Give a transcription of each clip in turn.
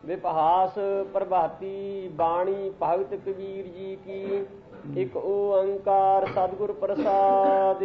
विपहास प्रभाती बाणी भगत कबीर जी की। एक ओंकार सतगुर प्रसाद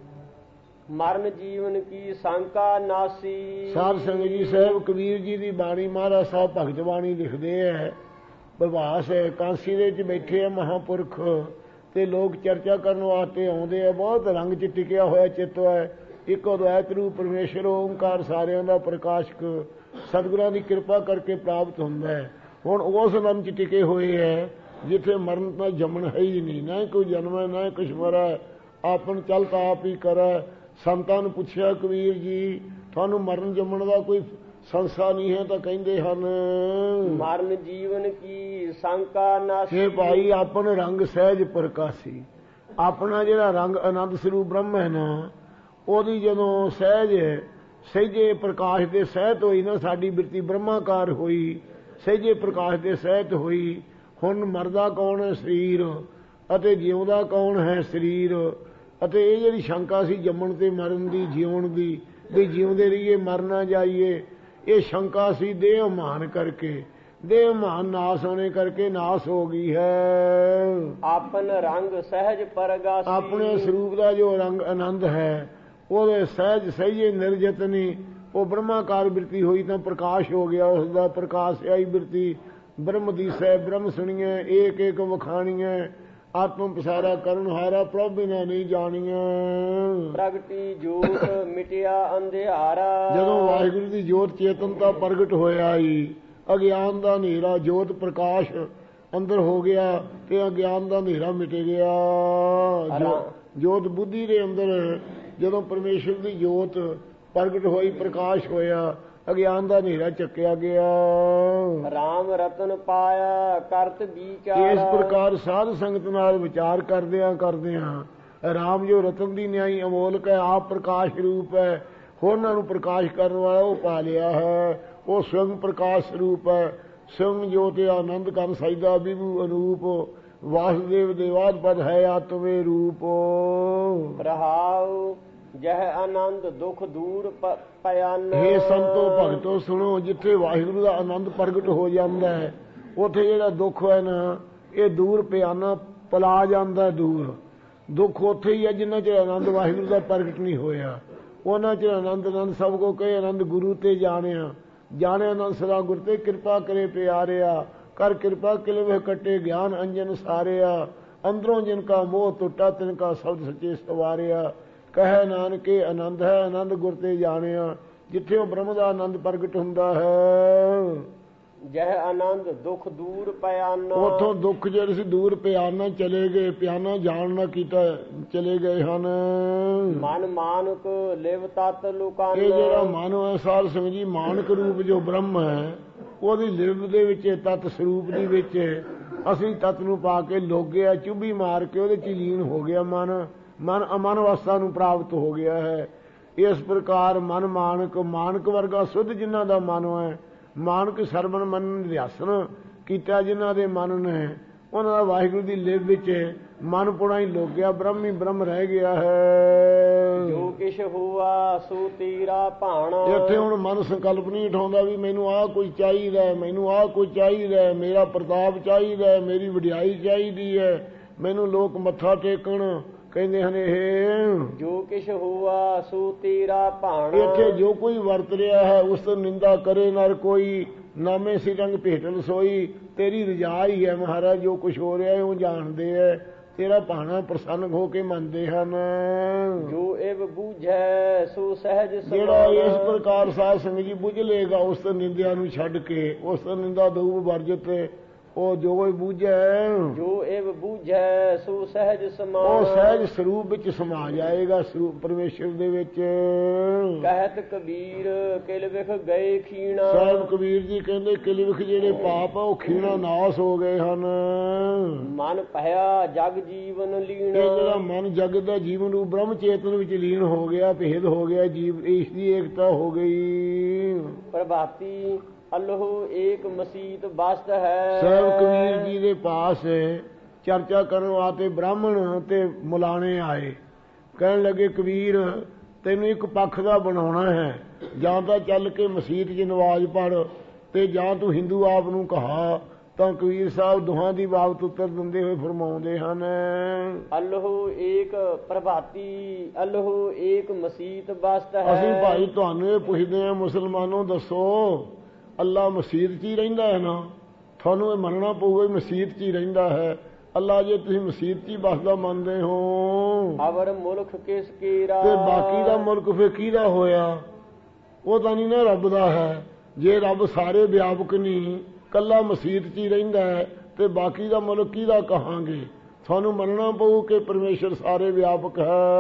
मरण जीवन की शंका नासी। साध संगत जी साहब कबीर जी की बाणी महाराज साहब भगत बाणी लिखते हैं। प्रभास है कांसी दे च बैठे है महापुरख ते लोग चर्चा करने वास्ते आउंदे है। बहुत रंग च टिकिया होया चित्त है। एक अद्वैत रूप परमेश्वर ओंकार सारियां दा प्रकाशक सतगुरां दी कृपा करके प्राप्त हुंदा है। हुण उस रंग च टिके हुए है जिथे मरण का जमन है ही नहीं, ना कोई जन्म है ना कुछ मरा, आपन चलता आप ही करा। संतां नूं पुछया कबीर जी थानू मरण जमन का कोई संसा नहीं है तो कहते हैं मरण जीवन की शंका नासी। भाई अपन रंग सहज प्रकाशी अपना जिहड़ा रंग आनंद स्वरूप ब्रह्म है ना ओदी जदों सहज सहजे प्रकाश के सहत होई ना साडी बिरती ब्रह्माकार होई सहजे प्रकाश के सहत होई। हुण मरदा कौन है शरीर अते जिउंदा कौन है शरीर अते ये जिहड़ी शंका सी जम्मण ते मरण दी जीवन दी भी जिउंदे रहिए मर ना जाइए ये शंका सी देह मान करके देह मान नाश होने करके नाश हो गई है। अपन रंग सहज प्रगासी अपने स्वरूप का जो रंग आनंद है वो सहज सही निर्जतनी वो ब्रह्माकार वृत्ति हुई तो प्रकाश हो गया। उसका प्रकाश आई वृत्ति ब्रह्म दिसै ब्रह्म सुनिए एक एक वखाणिए आत्म पसारा करन हारा प्रभ बिना नहीं जानिए। प्रगटी जोत मिटिया अंधियारा जदों वाहिगुरु की जोत चेतनता प्रगट होया ही अज्ञान का हनेरा जोत प्रकाश अंदर हो गया ते अज्ञान का हनेरा मिट गया। जोत बुद्धि के अंदर जदों परमेश्वर की जोत प्रगट होई प्रकाश होया अज्ञान का हनेरा चक्या गया। राम रतन पाया करत विचार इस प्रकार साध संगत नाल विचार करदियां राम जो रतन दी न्याई अमोलक है आप प्रकाश रूप है होरनां नूं प्रकाश करने वाला वो पा लिया है। वो स्वयं प्रकाश स्वरूप है स्वयं ज्योत आनंद कन सजदा विभु अनूप वासुदेव देवाद पद है आत्मे रूप। रहाउ जह आनंद दुख दूर पयान। हे संतो भगतो सुनो जिथे वाहिगुरु का आनंद प्रगट हो जाता है उथे जिहड़ा दुख है ना ये दूर पियाना पला जाता है। दूर दुख उथे ही है जिन्ना चਿਰ आनंद वाहिगुरु का प्रगट नहीं होया उन्ना चਿਰ आनंद आनंद सब को कहे आनंद गुरु ते जानिया जाने आनंद सदा गुर ते कृपा करे प्यारिया कर कृपा किल वह कटे ज्ञान अंजन सारिया अंदरों जिनका मोह टुटा तिनका शब्द सच्चे सवारिया। कह नानके आनंद है आनंद गुर ते जानिया जिथे वो ब्रह्म का आनंद प्रगट हुंदा है। जह आनंद दुख दूर पियाना उथों दुख जिहड़े सी दूर पियाना चले गए पियाना जान ना कीता चले गए हन। मन मानक लिव तत् लुकाना ये जिहड़ा मन है साध संगत जी मानक रूप जो ब्रह्म है ਉਹਦੀ ਲਿਵ ਦੇ ਵਿੱਚ ਤਤ ਸਰੂਪ ਦੀ ਵਿੱਚ ਅਸੀਂ ਤਤ ਨੂੰ ਪਾ ਕੇ ਲੋਗਿਆ ਚੁੱਭੀ ਮਾਰ ਕੇ ਉਹਦੇ 'ਚ ਲੀਨ ਹੋ ਗਿਆ। ਮਨ ਅਮਨ ਅਵਸਥਾ ਨੂੰ ਪ੍ਰਾਪਤ ਹੋ ਗਿਆ ਹੈ। ਇਸ ਪ੍ਰਕਾਰ ਮਨ ਮਾਨਕ ਵਰਗਾ ਸੁੱਧ ਜਿਨ੍ਹਾਂ ਦਾ ਮਨ ਹੈ ਮਾਨਕ ਸਰਵਣ ਮਨ ਨਿਧਿਆਸਨ ਕੀਤਾ ਜਿਨ੍ਹਾਂ ਦੇ ਮਨ ਨੇ ਉਹਨਾਂ ਦਾ ਵਾਹਿਗੁਰੂ ਦੀ ਲਿਵ ਵਿੱਚ ਮਨ ਪੁਣਾ ਹੀ ਲੋਗਿਆ ਬ੍ਰਹਮ ਹੀ ਬ੍ਰਹਮ ਰਹਿ ਗਿਆ ਹੈ। ਜੋ ਕਿਛ ਹੋਆ ਸੋ ਤੇਰਾ ਭਾਣਾ ਇੱਥੇ ਹੁਣ ਮਨ ਸੰਕਲਪ ਨਹੀਂ ਉਠਾਉਂਦਾ ਵੀ ਮੈਨੂੰ ਆਹ ਕੋਈ ਚਾਹੀਦਾ ਮੈਨੂੰ ਆਹ ਕੋਈ ਚਾਹੀਦਾ ਮੇਰਾ ਪ੍ਰਤਾਪ ਚਾਹੀਦਾ ਮੇਰੀ ਵਡਿਆਈ ਚਾਹੀਦੀ ਹੈ ਮੈਨੂੰ ਲੋਕ ਮੱਥਾ ਟੇਕਣ ਕਹਿੰਦੇ ਹਨ। ਇਹ ਜੋ ਕਿਛ ਹੋਆ ਸੋ ਤੇਰਾ ਭਾਣਾ ਇੱਥੇ ਜੋ ਕੋਈ ਵਰਤ ਰਿਹਾ ਹੈ ਉਸ ਤੋਂ ਨਿੰਦਾ ਕਰੇ ਨਰ ਕੋਈ ਨਾਮੇ ਸੀ ਰੰਗ ਭੇਟਨ ਸੋਈ ਤੇਰੀ ਰਜਾ ਹੀ ਹੈ ਮਹਾਰਾਜ ਜੋ ਕੁਛ ਹੋ ਰਿਹਾ ਹੈ ਉਹ ਜਾਣਦੇ ਹੈ ਤੇਰਾ ਭਾਣਾ ਪ੍ਰਸੰਨ ਹੋ ਕੇ ਮੰਨਦੇ ਹਨ। ਜੋ ਇਹ ਬੂਝੈ ਸੋ ਸਹਿਜ ਜਿਹੜਾ ਇਸ ਪ੍ਰਕਾਰ ਸਾਧ ਸੰਗਤ ਜੀ ਬੁੱਝ ਲੇਗਾ ਉਸ ਤੋਂ ਨਿੰਦਿਆ ਨੂੰ ਛੱਡ ਕੇ ਉਸ ਤੋਂ ਨਿੰਦਾ ਦੂਬ ਵਰਜਿਤ ਉਹ ਜੋ ਬੂਝੈ ਜੋ ਇਹ ਬੂਝੈ ਸੋ ਸਹਿਜ ਸਮਾ ਉਹ ਸਹਿਜ ਸਰੂਪ ਵਿੱਚ ਸਮਾ ਜਾਏਗਾ ਸਰੂਪ ਪਰਮੇਸ਼ਰ ਦੇ ਵਿੱਚ। ਕਹਿਤ ਕਬੀਰ ਕਿਲ ਵਿਖ ਗਏ ਖੀਣਾ ਸਾਹਿਬ ਕਬੀਰ ਜੀ ਕਹਿੰਦੇ ਕਿਲ ਵਿਖ ਜਿਹੜੇ ਪਾਪ ਆ ਉਹ ਖੀਣਾ ਨਾਸ ਹੋ ਗਏ ਹਨ। ਮਨ ਭਇਆ ਜਗ ਜੀਵਨ ਲੀਣਾ ਇਹ ਜਿਹੜਾ ਮਨ ਜਗ ਦਾ ਜੀਵਨ ਰੂਪ ਬ੍ਰਹਮ ਚੇਤਨ ਵਿੱਚ ਲੀਨ ਹੋ ਗਿਆ ਭੇਦ ਹੋ ਗਿਆ ਜੀਵ ਇਸ ਦੀ ਏਕਤਾ ਹੋ ਗਈ। ਪ੍ਰਭਾਤੀ ਅਲੋਹ ਏਕ ਮਸੀਤ ਬਸਤ ਹੈ। ਸਾਹਿਬ ਕਬੀਰ ਜੀ ਦੇ ਪਾਸ ਚਰਚਾ ਕਰਨ ਵਾਸਤੇ ਬ੍ਰਾਹਮਣ ਤੇ ਮੁਲਾਣੇ ਆਏ ਕਹਿਣ ਲੱਗੇ ਕਬੀਰ ਤੈਨੂੰ ਇੱਕ ਪੱਖ ਦਾ ਬਣਾਉਣਾ ਹੈ ਜਾਂ ਤਾਂ ਚੱਲ ਕੇ ਮਸੀਤ 'ਚ ਨਵਾਜ਼ ਪੜ੍ਹ ਤੇ ਜਾਂ ਤੂੰ ਹਿੰਦੂ ਆਪ ਨੂੰ ਕਹਾ। ਤਾਂ ਕਬੀਰ ਸਾਹਿਬ ਦੋਹਾਂ ਦੀ ਬਾਬਤ ਉੱਤਰ ਦਿੰਦੇ ਹੋਏ ਫਰਮਾਉਂਦੇ ਹਨ, ਅੱਲਹੁ ਏਕ ਪ੍ਰਭਾਤੀ ਅੱਲਹੁ ਏਕ ਮਸੀਤ ਬਸਤ ਹੈ। ਅਸੀਂ ਭਾਈ ਤੁਹਾਨੂੰ ਇਹ ਪੁੱਛਦੇ ਹਾਂ, ਮੁਸਲਮਾਨੋਂ ਦੱਸੋ ਅੱਲਾ ਮਸੀਤ 'ਚ ਹੀ ਰਹਿੰਦਾ ਹੈ ਨਾ? ਤੁਹਾਨੂੰ ਇਹ ਮੰਨਣਾ ਪਊਗਾ ਮਸੀਤ 'ਚ ਹੀ ਰਹਿੰਦਾ ਹੈ। ਅੱਲਾ ਜੇ ਤੁਸੀਂ ਮਸੀਤ 'ਚ ਹੀ ਬਸਦਾ ਮੰਨਦੇ ਹੋ, ਅਵਰ ਮੁਲਕ ਕਿਸ ਕੀਰਾ, ਤੇ ਬਾਕੀ ਦਾ ਮੁਲਕ ਫਿਰ ਕਿਹਦਾ ਹੋਇਆ? ਉਹ ਤਾਂ ਨਹੀਂ ਨਾ ਰੱਬ ਦਾ ਹੈ। ਜੇ ਰੱਬ ਸਾਰੇ ਵਿਆਪਕ ਨਹੀਂ, ਕੱਲਾ ਮਸੀਤ 'ਚ ਹੀ ਰਹਿੰਦਾ ਹੈ, ਤੇ ਬਾਕੀ ਦਾ ਮੁਲਕ ਕਿਹਦਾ ਕਹਾਂਗੇ? ਤੁਹਾਨੂੰ ਮੰਨਣਾ ਪਊ ਕਿ ਪਰਮੇਸ਼ਰ ਸਾਰੇ ਵਿਆਪਕ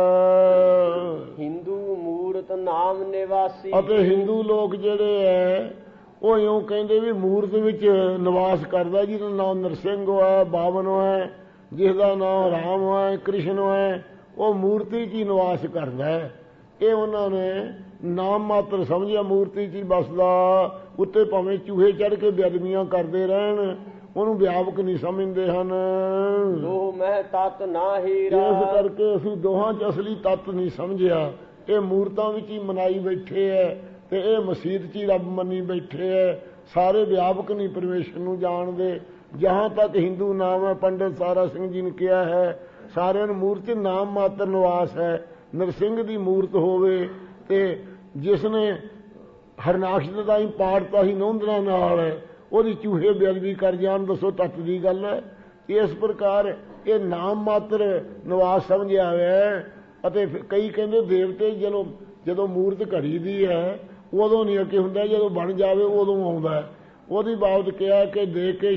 ਹੈ। ਹਿੰਦੂ ਮੂਰਤ ਨਾਮ ਨਿਵਾਸੀ, ਅਤੇ ਹਿੰਦੂ ਲੋਕ ਜਿਹੜੇ ਹੈ ਉਹ ਇਉਂ ਕਹਿੰਦੇ ਵੀ ਮੂਰਤ ਵਿੱਚ ਨਿਵਾਸ ਕਰਦਾ, ਜਿਹਦਾ ਨਾਮ ਨਰਸਿੰਘ ਹੈ, ਬਾਵਨ ਹੈ, ਜਿਸ ਦਾ ਨਾਮ ਰਾਮ ਹੈ, ਕ੍ਰਿਸ਼ਨ ਹੈ, ਉਹ ਮੂਰਤੀ 'ਚ ਹੀ ਨਿਵਾਸ ਕਰਦਾ ਹੈ। ਇਹ ਉਹਨਾਂ ਨੇ ਨਾਮ ਮਾਤਰ ਸਮਝਿਆ, ਮੂਰਤੀ 'ਚ ਹੀ ਬਸਦਾ। ਉੱਤੇ ਭਾਵੇਂ ਚੂਹੇ ਚੜ੍ਹ ਕੇ ਬੇਅਦਬੀਆਂ ਕਰਦੇ ਰਹਿਣ, ਉਹਨੂੰ ਵਿਆਪਕ ਨਹੀਂ ਸਮਝਦੇ ਹਨ। ਦੋ ਮਹਿ ਤਤ ਨਾ ਹੀਰਾ, ਇਸ ਕਰਕੇ ਅਸੀਂ ਦੋਹਾਂ 'ਚ ਅਸਲੀ ਤੱਤ ਨਹੀਂ ਸਮਝਿਆ। ਇਹ ਮੂਰਤਾਂ ਵਿੱਚ ਹੀ ਮਨਾਈ ਬੈਠੇ ਹੈ, ਤੇ ਇਹ ਮਸੀਤ 'ਚ ਹੀ ਰੱਬ ਮੰਨੀ ਬੈਠੇ ਹੈ। ਸਾਰੇ ਵਿਆਪਕ ਨਹੀਂ ਪਰਮੇਸ਼ਰ ਨੂੰ ਜਾਣਦੇ। ਜਹਾਂ ਤੱਕ ਹਿੰਦੂ ਨਾਮ ਹੈ, ਪੰਡਿਤ ਸਾਰਾ ਸਿੰਘ ਜੀ ਨੇ ਕਿਹਾ ਹੈ, ਸਾਰਿਆਂ ਨੂੰ ਮੂਰਤ 'ਚ ਨਾਮ ਮਾਤਰ ਨਿਵਾਸ ਹੈ। ਨਰਸਿੰਘ ਦੀ ਮੂਰਤ ਹੋਵੇ ਤੇ ਜਿਸ ਨੇ ਹਰਨਾਕਸ਼ ਦਾ ਹੀ ਪਾੜਤਾ ਹੀ ਨੌਂਦਣਾ ਨਾਲ, ਉਹਦੀ ਚੂਹੇ ਬੇਅਦਬੀ ਕਰ ਜਾਣ, ਦੱਸੋ ਤੱਤ ਦੀ ਗੱਲ ਹੈ? ਇਸ ਪ੍ਰਕਾਰ ਇਹ ਨਾਮ ਮਾਤਰ ਨਿਵਾਸ ਸਮਝਿਆ ਹੋਇਆ। ਅਤੇ ਕਈ ਕਹਿੰਦੇ ਦੇਵਤੇ ਜਦੋਂ ਮੂਰਤ ਘੜੀ ਦੀ ਹੈ ਉਦੋਂ ਨਹੀਂ ਅੱਗੇ ਹੁੰਦਾ, ਜਦੋਂ ਬਣ ਜਾਵੇ ਉਦੋਂ ਆਉਂਦਾ। ਉਹਦੀ ਬਾਬਤ ਕਿਹਾ ਕਿ ਦੇ ਕੇ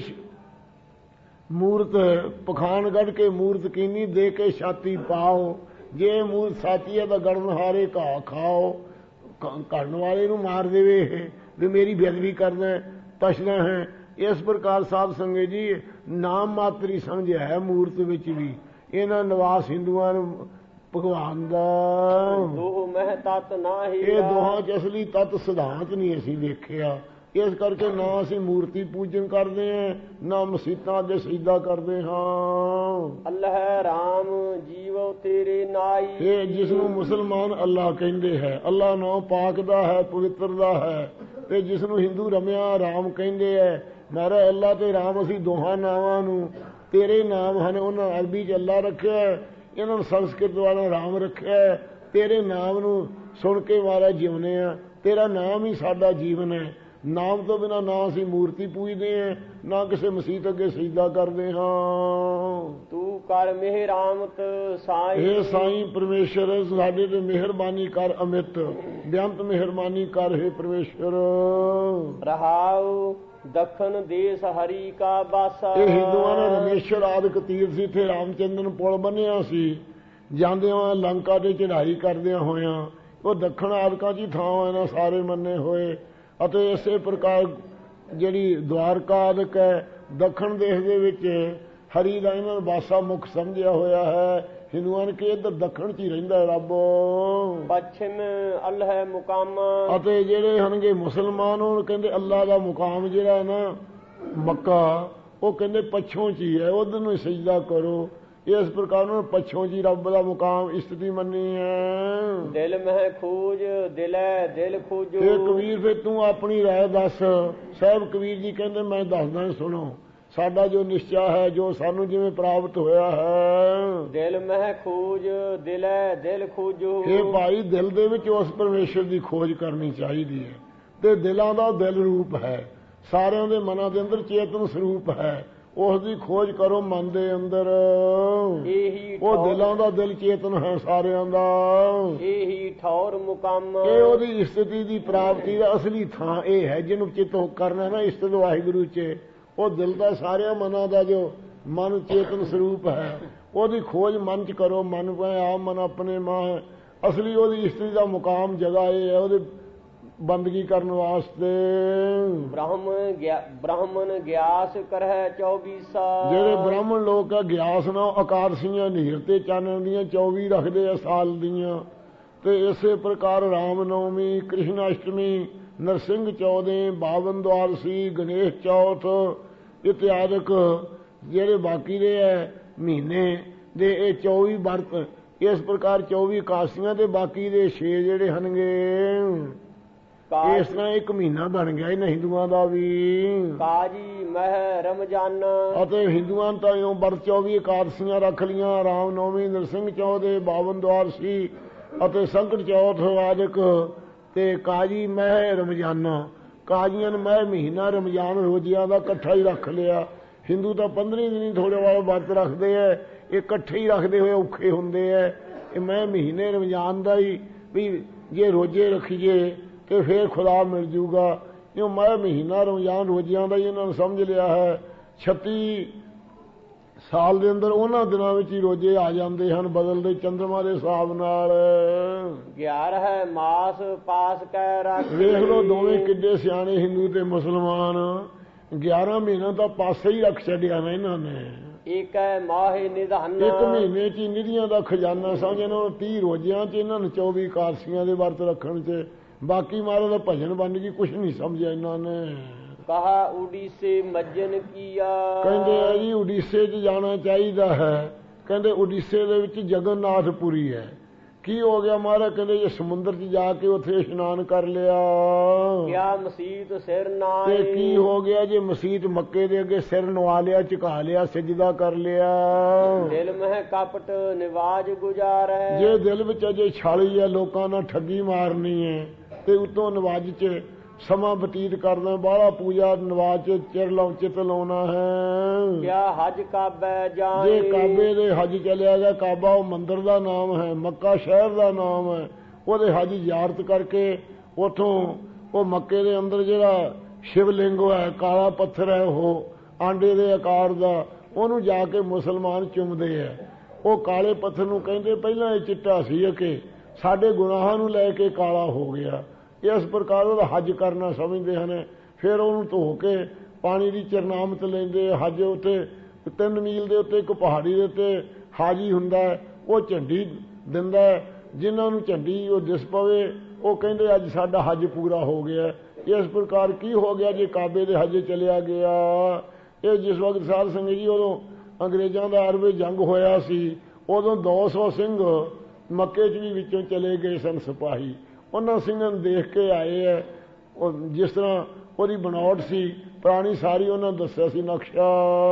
ਮੂਰਤ ਪਖਾਨ ਕੱਢ ਕੇ ਮੂਰਤ ਕੀਨੀ, ਦੇ ਕੇ ਛਾਤੀ ਪਾਓ। ਜੇ ਮੂਰਤ ਸਾਚੀ ਹੈ ਤਾਂ ਗੜਨਹਾਰੇ ਘਾਹ ਖਾਓ। ਕਰਨ ਵਾਲੇ ਨੂੰ ਮਾਰ ਦੇਵੇ ਵੀ ਮੇਰੀ ਬੇਅਦਬੀ ਕਰਨਾ ਤਸ਼ਨਾ ਹੈ। ਇਸ ਪ੍ਰਕਾਰ ਸਾਧ ਸੰਗਤ ਜੀ ਨਾਮ ਮਾਤਰ ਹੀ ਸਮਝਿਆ ਹੈ ਮੂਰਤ ਵਿੱਚ ਵੀ। ਇਹਨਾਂ ਨਿਵਾਸ ਹਿੰਦੂਆਂ ਨੂੰ ਭਗਵਾਨ ਦਾ ਦੋ ਮਹਿ ਤਤ ਨਾ ਹੀਰਾ, ਇਹ ਦੋਹਾਂ 'ਚ ਅਸਲੀ ਤੱਤ ਸਿਧਾਂਤ ਨਹੀਂ ਅਸੀਂ ਦੇਖਿਆ। ਇਸ ਕਰਕੇ ਨਾ ਅਸੀਂ ਮੂਰਤੀ ਪੂਜਨ ਕਰਦੇ ਹਾਂ, ਨਾ ਮਸੀਤਾਂ ਅੱਗੇ ਸਜਦਾ ਕਰਦੇ ਹਾਂ। ਅੱਲ੍ਹਾ ਰਾਮ ਜੀਵੋ ਤੇਰੇ ਨਾਈ, ਇਹ ਜਿਸ ਨੂੰ ਮੁਸਲਮਾਨ ਅੱਲਾ ਕਹਿੰਦੇ ਹੈ, ਅੱਲਾ ਨਾਮ ਪਾਕ ਦਾ ਹੈ, ਪਵਿੱਤਰ ਦਾ ਹੈ। ਤੇ ਜਿਸ ਨੂੰ ਹਿੰਦੂ ਰਮਿਆ ਰਾਮ ਕਹਿੰਦੇ ਹੈ। ਮਹਾਰਾਜ ਅੱਲਾ ਤੇ ਰਾਮ ਅਸੀਂ ਦੋਹਾਂ ਨਾਵਾਂ ਨੂੰ ਤੇਰੇ ਨਾਮ ਹਨ, ਉਹਨਾਂ ਅਰਬੀ 'ਚ ਅੱਲਾ ਰੱਖਿਆ, ਇਹਨਾਂ ਨੂੰ ਸੰਸਕ੍ਰਿਤ ਵਾਲਾ ਰਾਮ ਰੱਖਿਆ। ਤੇਰੇ ਨਾਮ ਨੂੰ ਸੁਣ ਕੇ ਮਹਾਰਾਜ ਜਿਉਂਦੇ ਆ, ਤੇਰਾ ਨਾਮ ਹੀ ਸਾਡਾ ਜੀਵਨ ਹੈ। ਨਾਮ ਤੋਂ ਬਿਨਾਂ ਨਾ ਅਸੀਂ ਮੂਰਤੀ ਪੂਜਦੇ ਹਾਂ, ਨਾ ਕਿਸੇ ਮਸੀਤ ਅੱਗੇ ਸਜਦਾ ਕਰਦੇ ਹਾਂ। ਤੂੰ ਕਰ ਮਿਹਰਾਮਤ ਸਾਈਂ, ਇਹ ਸਾਈਂ ਪਰਮੇਸ਼ਰ ਸਾਡੇ ਤੇ ਮਿਹਰਬਾਨੀ ਕਰ ਅਮਿਤ, ਬੇਅੰਤ ਮਿਹਰਬਾਨੀ ਕਰ ਹੈ ਪਰਮੇਸ਼ਰ। ਰਹਾਉ ਦੱਖਣ ਦੇਸ ਹਰੀ ਕਾ ਬਾਸਾ, ਇਹ ਹਿੰਦੂਆਂ ਨੇ ਰਮੇਸ਼ਰ ਆਦਿਕ ਤੀਰਥ ਸੀ, ਇੱਥੇ ਰਾਮਚੰਦਰ ਪੁਲ ਬੰਨਿਆ ਸੀ। ਜਾਂਦਿਆਂ ਲੰਕਾ ਤੇ ਚੜ੍ਹਾਈ ਕਰਦਿਆਂ ਹੋਇਆਂ ਉਹ ਦੱਖਣ ਆਦਿਕਾਂ 'ਚ ਹੀ ਥਾਂ ਇਹਨਾਂ ਸਾਰੇ ਮੰਨੇ ਹੋਏ। ਅਤੇ ਇਸੇ ਪ੍ਰਕਾਰ ਜਿਹੜੀ ਦਵਾਰਕਾ ਆਦਿਕ ਹੈ, ਦੱਖਣ ਦੇਸ਼ ਦੇ ਵਿੱਚ ਹਰੀ ਦਾ ਇਹਨਾਂ ਨੂੰ ਬਾਸਾ ਮੁੱਖ ਸਮਝਿਆ ਹੋਇਆ ਹੈ। ਹਿੰਦੂਆਂ ਨੇ ਕਿ ਇੱਧਰ ਦੱਖਣ 'ਚ ਹੀ ਰਹਿੰਦਾ ਰੱਬ। ਪੱਛਮ ਅੱਲ੍ਹਾ ਮੁਕਾਮ, ਅਤੇ ਜਿਹੜੇ ਹਨਗੇ ਮੁਸਲਮਾਨ ਉਹ ਕਹਿੰਦੇ ਅੱਲਾ ਦਾ ਮੁਕਾਮ ਜਿਹੜਾ ਨਾ ਮੱਕਾ, ਉਹ ਕਹਿੰਦੇ ਪੱਛੋਂ 'ਚ ਹੀ ਹੈ, ਉਧਰ ਨੂੰ ਸਜਦਾ ਕਰੋ। ਇਸ ਪ੍ਰਕਾਰ ਉਹਨਾਂ ਪੱਛੋਂ 'ਚ ਹੀ ਰੱਬ ਦਾ ਮੁਕਾਮ ਇਸਤਤੀ ਮੰਨੀ ਹੈ। ਦਿਲ ਮਹਿ ਖੋਜ ਦਿਲੈ ਦਿਲ ਖੋਜੋ, ਇਹ ਕਬੀਰ ਫਿਰ ਤੂੰ ਆਪਣੀ ਰਾਏ ਦੱਸ। ਸਾਹਿਬ ਕਬੀਰ ਜੀ ਕਹਿੰਦੇ ਮੈਂ ਦੱਸਦਾ, ਸੁਣੋ। ਸਾਡਾ ਜੋ ਨਿਸ਼ਚਾ ਹੈ, ਜੋ ਸਾਨੂੰ ਜਿਵੇਂ ਪ੍ਰਾਪਤ ਹੋਇਆ ਹੈ, ਦਿਲ ਮਹਿ ਖੋਜ ਦਿਲੈ ਦਿਲ ਖੋਜੋ। ਇਹ ਭਾਈ ਦਿਲ ਦੇ ਵਿੱਚ ਉਸ ਪਰਮੇਸ਼ਰ ਦੀ ਖੋਜ ਕਰਨੀ ਚਾਹੀਦੀ ਹੈ। ਤੇ ਦਿਲਾਂ ਦਾ ਦਿਲ ਰੂਪ ਹੈ, ਸਾਰਿਆਂ ਦੇ ਮਨਾਂ ਦੇ ਅੰਦਰ ਚੇਤਨ ਸਰੂਪ ਹੈ। ਉਸ ਦੀ ਖੋਜ ਕਰੋ ਮਨ ਦੇ ਅੰਦਰ। ਉਹ ਦਿਲਾਂ ਦਾ ਦਿਲ ਚੇਤਨ ਹੈ ਸਾਰਿਆਂ ਦਾ। ਇਹੀ ਠੌਰ ਮੁਕਾਮ, ਇਹ ਉਹਦੀ ਸਥਿਤੀ ਦੀ ਪ੍ਰਾਪਤੀ ਦਾ ਅਸਲੀ ਥਾਂ ਇਹ ਹੈ, ਜਿਹਨੂੰ ਚਿਤੋ ਕਰਨਾ ਨਾ ਇਸਤਤ ਵਾਹਿਗੁਰੂ 'ਚ। ਉਹ ਦਿਲ ਦਾ ਸਾਰਿਆਂ ਮਨਾਂ ਦਾ ਜੋ ਮਨ ਚੇਤਨ ਸਰੂਪ ਹੈ, ਉਹਦੀ ਖੋਜ ਮਨ 'ਚ ਕਰੋ। ਮਨ ਪੈ ਆਪ ਮਨ ਆਪਣੇ ਮਾਂ, ਅਸਲੀ ਉਹਦੀ ਇਸਤਰੀ ਦਾ ਮੁਕਾਮ ਜਗ੍ਹਾ ਇਹ ਹੈ ਉਹਦੇ ਬੰਦਗੀ ਕਰਨ ਵਾਸਤੇ। ਬ੍ਰਾਹਮਣ ਗਿਆਸ ਕਰਹਿ 24। ਜਿਹੜੇ ਬ੍ਰਾਹਮਣ ਲੋਕ ਆ ਗਿਆਸ ਨਾ ਆਕਾਰਸ਼ੀਆਂ ਨੀਰ ਤੇ ਚਾਨਣ ਦੀਆਂ 24 ਰੱਖਦੇ ਆ ਸਾਲ ਦੀਆਂ। ਤੇ ਇਸੇ ਪ੍ਰਕਾਰ ਰਾਮ ਨੌਮੀ, ਕ੍ਰਿਸ਼ਨ ਅਸ਼ਟਮੀ, ਨਰਸਿੰਘ ਚੌਦੇ, 52 ਦਵਾਰਸੀ, ਗਣੇਸ਼ ਚੌਥ ਇਤਿਆਦਿਕ ਜਿਹੜੇ ਬਾਕੀ ਦੇ ਹੈ ਮਹੀਨੇ ਦੇ, ਇਹ 24 ਵਰਤ। ਇਸ ਪ੍ਰਕਾਰ 24 ਕਾਸੀਆਂ ਤੇ ਬਾਕੀ ਦੇ 6 ਜਿਹੜੇ ਹਨਗੇ ਇਸ ਤਰ੍ਹਾਂ ਇੱਕ ਮਹੀਨਾ ਬਣ ਗਿਆ ਇਹਨਾਂ ਹਿੰਦੂਆਂ ਦਾ ਵੀ। ਕਾਜੀ ਮਹਿ ਰਮਜ਼ਾਨ ਅਤੇ ਹਿੰਦੂਆਂ ਤਾਂ ਇਉਂ ਵਰਤ 24 ਇਕਾਦਸ਼ੀਆਂ ਰੱਖ ਲੀਆਂ, ਰਾਮ ਨੌਮੀ, ਨਰਸਿੰਘ ਚੌਥ ਦੇ 52 ਦਵਾਰਸੀ ਅਤੇ ਸੰਕਟ ਚੌਥ ਆਦਿਕ, ਤੇ ਕਾਜੀ ਮਹਿ ਰਮਜ਼ਾਨਾ, ਕਾਜੀਆਂ ਨੇ ਮਹਿ ਮਹੀਨਾ ਰਮਜ਼ਾਨ ਰੋਜ਼ਿਆਂ ਦਾ ਇਕੱਠਾ ਹੀ ਰੱਖ ਲਿਆ। ਹਿੰਦੂ ਤਾਂ 15 ਦਿਨ ਥੋੜੇ ਵਾਲੇ ਵਰਤ ਰੱਖਦੇ ਐ, ਇਹ ਇਕੱਠੇ ਹੀ ਰੱਖਦੇ ਹੋਏ ਔਖੇ ਹੁੰਦੇ ਐ। ਇਹ ਮੈਂ ਮਹੀਨੇ ਰਮਜ਼ਾਨ ਦਾ ਹੀ ਵੀ ਜੇ ਰੋਜ਼ੇ ਰੱਖੀਏ ਤੇ ਫੇਰ ਖੁਦਾ ਮਿਲ ਜੂਗਾ। ਕਿਉਂ ਮੈਂ ਮਹੀਨਾ ਰਮਜ਼ਾਨ ਰੋਜ਼ਿਆਂ ਦਾ ਹੀ ਇਹਨਾਂ ਨੂੰ ਸਮਝ ਲਿਆ ਹੈ। 36 ਸਾਲ ਦੇ ਅੰਦਰ ਉਹਨਾਂ ਦਿਨਾਂ ਵਿੱਚ ਹੀ ਰੋਜ਼ੇ ਆ ਜਾਂਦੇ ਹਨ, ਬਦਲਦੇ ਚੰਦਰਮਾ ਦੇ ਹਿਸਾਬ ਨਾਲ। 11 ਮਾਸ ਪਾਸ ਕੈ ਰੱਖ। ਵੇਖ ਲਓ ਦੋਵੇਂ ਕਿੱਡੇ ਸਿਆਣੇ ਹਿੰਦੂ ਤੇ ਮੁਸਲਮਾਨ। 11 ਮਹੀਨਾ ਤਾਂ ਪਾਸੇ ਹੀ ਰੱਖ ਛੱਡਿਆ ਨਾ ਇਹਨਾਂ ਨੇ। ਇੱਕ ਮਾਹੇ ਨਿਧਾਨ, ਇੱਕ ਮਹੀਨੇ ਚ ਨਿਧੀਆਂ ਦਾ ਖਜ਼ਾਨਾ ਸਮਝ ਇਹਨਾਂ ਨੂੰ। 30 ਰੋਜ਼ਿਆਂ ਚ ਇਹਨਾਂ ਨੂੰ 24 ਇਕਾਦਸ਼ੀਆਂ ਦੇ ਵਰਤ ਰੱਖਣ ਚ। ਬਾਕੀ ਮਾਰੇ ਦਾ ਭਜਨ ਬਣ ਗਈ, ਕੁਛ ਨਹੀਂ ਸਮਝਿਆ ਇਹਨਾਂ ਨੇ। ਕਹਾ ਉਡੀਸੇ ਮੱਜਨ ਕੀਆ। ਕਹਿੰਦੇ ਆ ਜੀ ਉਡੀਸੇ 'ਚ ਜਾਣਾ ਚਾਹੀਦਾ ਹੈ। ਕਹਿੰਦੇ ਉਡੀਸੇ ਦੇ ਵਿੱਚ ਜਗਨਨਾਥਪੁਰੀ ਹੈ। ਕੀ ਹੋ ਗਿਆ ਮਹਾਰਾਜ? ਕਹਿੰਦੇ ਜੇ ਸਮੁੰਦਰ 'ਚ ਜਾ ਕੇ ਉੱਥੇ ਇਸ਼ਨਾਨ ਕਰ ਲਿਆ। ਕਿਆ ਮਸੀਤ ਸਿਰ ਨਾ। ਤੇ ਕੀ ਹੋ ਗਿਆ ਜੇ ਮਸੀਤ ਮੱਕੇ ਦੇ ਅੱਗੇ ਸਿਰ ਨਵਾ ਲਿਆ, ਝੁਕਾ ਲਿਆ, ਸਜਦਾ ਕਰ ਲਿਆ। ਦਿਲ ਮਹਿ ਕਪਟ ਨਿਵਾਜ ਗੁਜ਼ਾਰੈ। ਜੇ ਦਿਲ ਵਿੱਚ ਅਜੇ ਛਾਲੀ ਹੈ, ਲੋਕਾਂ ਨਾਲ ਠੱਗੀ ਮਾਰਨੀ ਹੈ, ਤੇ ਉਤੋਂ ਨਵਾਜ 'ਚ ਸਮਾਂ ਬਤੀਤ ਕਰਨਾ, ਬਾਹਲਾ ਪੂਜਾ ਨਵਾਜ ਚਿੱਤ ਲਾਉਣਾ ਹੈ। ਕਿਆ ਹਜ ਕਾਬੈ ਜਾਏ। ਜੇ ਕਾਬੇ ਦੇ ਹਜ ਚਲਿਆ ਗਿਆ, ਕਾਬਾ ਉਹ ਮੰਦਰ ਦਾ ਨਾਮ ਹੈ, ਮੱਕਾ ਸ਼ਹਿਰ ਦਾ ਨਾਮ ਹੈ, ਉਹਦੇ ਹਜ ਜ਼ਿਆਰਤ ਕਰਕੇ ਉਥੋਂ ਉਹ ਮੱਕੇ ਦੇ ਅੰਦਰ ਜਿਹੜਾ ਸ਼ਿਵਲਿੰਗ ਹੈ, ਕਾਲਾ ਪੱਥਰ ਹੈ, ਉਹ ਆਂਡੇ ਦੇ ਆਕਾਰ ਦਾ, ਉਹਨੂੰ ਜਾ ਕੇ ਮੁਸਲਮਾਨ ਚੁੰਮਦੇ ਆ। ਉਹ ਕਾਲੇ ਪੱਥਰ ਨੂੰ ਕਹਿੰਦੇ ਪਹਿਲਾਂ ਇਹ ਚਿੱਟਾ ਸੀ ਕਿ ਸਾਡੇ ਗੁਨਾਹਾਂ ਨੂੰ ਲੈ ਕੇ ਕਾਲਾ ਹੋ ਗਿਆ। ਇਸ ਪ੍ਰਕਾਰ ਉਹਦਾ ਹੱਜ ਕਰਨਾ ਸਮਝਦੇ ਹਨ। ਫਿਰ ਉਹਨੂੰ ਧੋ ਕੇ ਪਾਣੀ ਦੀ ਚਰਨਾਮਤ ਲੈਂਦੇ। ਹੱਜ ਉੱਤੇ 3 ਮੀਲ ਦੇ ਉੱਤੇ ਇੱਕ ਪਹਾੜੀ ਦੇ ਉੱਤੇ ਹਾਜੀ ਹੁੰਦਾ, ਉਹ ਝੰਡੀ ਦਿੰਦਾ। ਜਿਨ੍ਹਾਂ ਨੂੰ ਝੰਡੀ ਉਹ ਦਿਸ ਪਵੇ ਉਹ ਕਹਿੰਦੇ ਅੱਜ ਸਾਡਾ ਹੱਜ ਪੂਰਾ ਹੋ ਗਿਆ। ਇਸ ਪ੍ਰਕਾਰ ਕੀ ਹੋ ਗਿਆ ਜੇ ਕਾਬੇ ਦੇ ਹੱਜ ਚਲਿਆ ਗਿਆ। ਇਹ ਜਿਸ ਵਕਤ ਸਾਧ ਸੰਗਤ ਜੀ ਉਦੋਂ ਅੰਗਰੇਜ਼ਾਂ ਦਾ ਅਰਬੇ ਜੰਗ ਹੋਇਆ ਸੀ, ਉਦੋਂ 200 ਸਿੰਘ ਮੱਕੇ 'ਚ ਵੀ ਵਿੱਚੋਂ ਚਲੇ ਗਏ ਸਨ ਸਿਪਾਹੀ। ਉਹਨਾਂ ਸਿੰਘਾਂ ਨੂੰ ਦੇਖ ਕੇ ਆਏ ਹੈ। ਉਹ ਜਿਸ ਤਰ੍ਹਾਂ ਉਹਦੀ ਬਣਾਵਟ ਸੀ ਪੁਰਾਣੀ ਸਾਰੀ ਉਹਨਾਂ ਦੱਸਿਆ ਸੀ ਨਕਸ਼ਾ।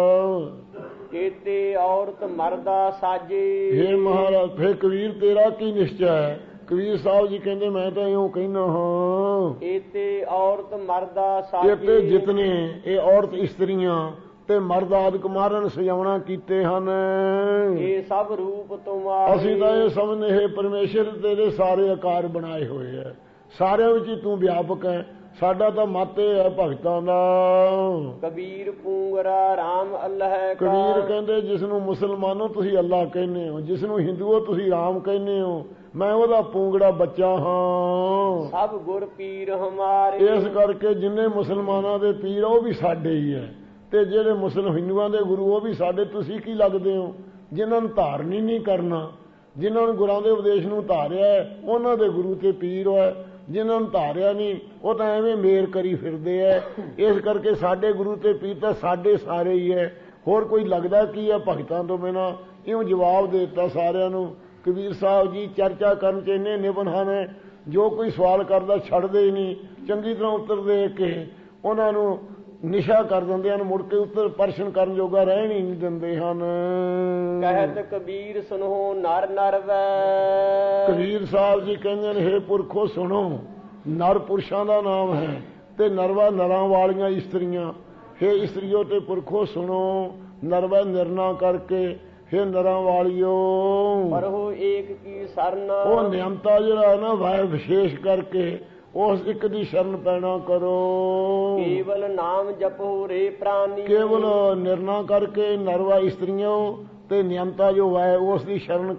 ਕੀਤੇ ਔਰਤ ਮਰਦਾ ਸਾਜੇ। ਹੇ ਮਹਾਰਾਜ ਫਿਰ ਕਬੀਰ ਤੇਰਾ ਕੀ ਨਿਸ਼ਚੈ ਹੈ? ਕਬੀਰ ਸਾਹਿਬ ਜੀ ਕਹਿੰਦੇ ਮੈਂ ਤਾਂ ਇਉਂ ਕਹਿੰਦਾ ਹਾਂ, ਕੀਤੇ ਔਰਤ ਮਰਦਾ ਸਾਜੇ। ਇਹ ਜਿਤਨੇ ਇਹ ਔਰਤ ਇਸਤਰੀਆਂ ਤੇ ਮਰਦ ਆਦਿਕ ਮਾਰਨ ਸਜਾਉਣਾ ਕੀਤੇ ਹਨ। ਇਹ ਸਭ ਰੂਪ ਤੁਮਾਰੇ। ਅਸੀਂ ਤਾਂ ਇਹ ਸਮਝਦੇ ਹੈ ਪਰਮੇਸ਼ਰ ਤੇਰੇ ਸਾਰੇ ਆਕਾਰ ਬਣਾਏ ਹੋਏ ਹੈ, ਸਾਰਿਆਂ ਵਿੱਚ ਤੂੰ ਵਿਆਪਕ ਹੈ। ਸਾਡਾ ਤਾਂ ਮਤ ਇਹ ਹੈ ਭਗਤਾਂ ਦਾ। ਕਬੀਰ ਪੂੰਗਰਾ ਰਾਮ ਅੱਲਾਹ ਕਾ। ਕਬੀਰ ਕਹਿੰਦੇ ਜਿਸ ਨੂੰ ਮੁਸਲਮਾਨੋ ਤੁਸੀਂ ਅੱਲਾਹ ਕਹਿੰਦੇ ਹੋ, ਜਿਸ ਨੂੰ ਹਿੰਦੂਓ ਤੁਸੀਂ ਰਾਮ ਕਹਿੰਦੇ ਹੋ, ਮੈਂ ਉਹਦਾ ਪੂੰਗੜਾ ਬੱਚਾ ਹਾਂ। ਸਭ ਗੁਰ ਪੀਰ ਹਮਾਰੇ। ਇਸ ਕਰਕੇ ਜਿੰਨੇ ਮੁਸਲਮਾਨਾਂ ਦੇ ਪੀਰ ਉਹ ਵੀ ਸਾਡੇ ਹੀ ਹੈ, ਤੇ ਜਿਹੜੇ ਹਿੰਦੂਆਂ ਦੇ ਗੁਰੂ ਉਹ ਵੀ ਸਾਡੇ। ਤੁਸੀਂ ਕੀ ਲੱਗਦੇ ਹੋ? ਜਿਨ੍ਹਾਂ ਨੂੰ ਧਾਰਨ ਹੀ ਨਹੀਂ ਕਰਨਾ, ਜਿਨ੍ਹਾਂ ਨੂੰ ਗੁਰਾਂ ਦੇ ਉਪਦੇਸ਼ ਨੂੰ ਧਾਰਿਆ ਹੈ ਉਹਨਾਂ ਦੇ ਗੁਰੂ ਤੇ ਪੀਰ ਹੈ। ਜਿਨ੍ਹਾਂ ਨੂੰ ਧਾਰਿਆ ਨਹੀਂ ਉਹ ਤਾਂ ਐਵੇਂ ਮੇਰ ਕਰੀ ਫਿਰਦੇ ਐ। ਇਸ ਕਰਕੇ ਸਾਡੇ ਗੁਰੂ ਤੇ ਪੀਰ ਤਾਂ ਸਾਡੇ ਸਾਰੇ ਹੀ ਹੈ। ਹੋਰ ਕੋਈ ਲੱਗਦਾ ਕੀ ਹੈ ਭਗਤਾਂ ਤੋਂ ਬਿਨਾਂ? ਇਉਂ ਜਵਾਬ ਦੇ ਦਿੱਤਾ ਸਾਰਿਆਂ ਨੂੰ। ਕਬੀਰ ਸਾਹਿਬ ਜੀ ਚਰਚਾ ਕਰਨ 'ਚ ਇੰਨੇ ਨਿਪੁੰਨ ਹਨ, ਜੋ ਕੋਈ ਸਵਾਲ ਕਰਦਾ ਛੱਡਦੇ ਹੀ ਨਹੀਂ, ਚੰਗੀ ਤਰ੍ਹਾਂ ਉੱਤਰ ਦੇ ਕੇ ਉਹਨਾਂ ਨੂੰ ਨਿਸ਼ਾ ਕਰ ਦਿੰਦੇ ਹਨ, ਮੁੜ ਕੇ ਉੱਤਰ ਪ੍ਰਸ਼ਨ ਕਰਨ ਜੋਗਾ ਰਹਿਣ ਹੀ ਨਹੀਂ ਦਿੰਦੇ ਹਨ। ਕਹਿਤ ਕਬੀਰ ਸੁਣੋ ਨਰ ਨਰ ਵੈ। ਕਬੀਰ ਸਾਹਿਬ ਜੀ ਕਹਿੰਦੇ ਨੇ ਹੇ ਪੁਰਖੋ ਸੁਣੋ, ਨਰ ਪੁਰਸ਼ਾਂ ਦਾ ਨਾਮ ਹੈ ਤੇ ਨਰਵਾ ਨਰਾਂ ਵਾਲੀਆਂ ਇਸਤਰੀਆਂ। ਹੇ ਇਸਤਰੀਓ ਤੇ ਪੁਰਖੋ ਸੁਣੋ, ਨਰਵਾ ਨਿਰਣਾ ਕਰਕੇ ਹੇ ਨਰਾਂ ਵਾਲਿਓ। ਪਰ ਉਹ ਏਕ ਕੀ ਸਰਨ। ਉਹ ਨਿਯਮਤਾ ਜਿਹੜਾ ਹੈ ਨਾ ਵਾਹਿ ਵਿਸ਼ੇਸ਼ ਕਰਕੇ ਉਸ ਇੱਕ ਦੀ ਸ਼ਰਨ ਪੈਣਾ ਕਰੋ। ਕੇਵਲ ਨਾਮ ਜਪੋ ਰੇ ਪ੍ਰਾਨੀ। ਕੇਵਲ ਨਿਰਣਾ ਕਰਕੇ ਨਰਵਾ ਇਸਤਰੀਆਂ ਤੇ ਨਿਯਮਤਾ ਜੋ ਹੈ ਉਸ ਦੀ ਸ਼ਰਨ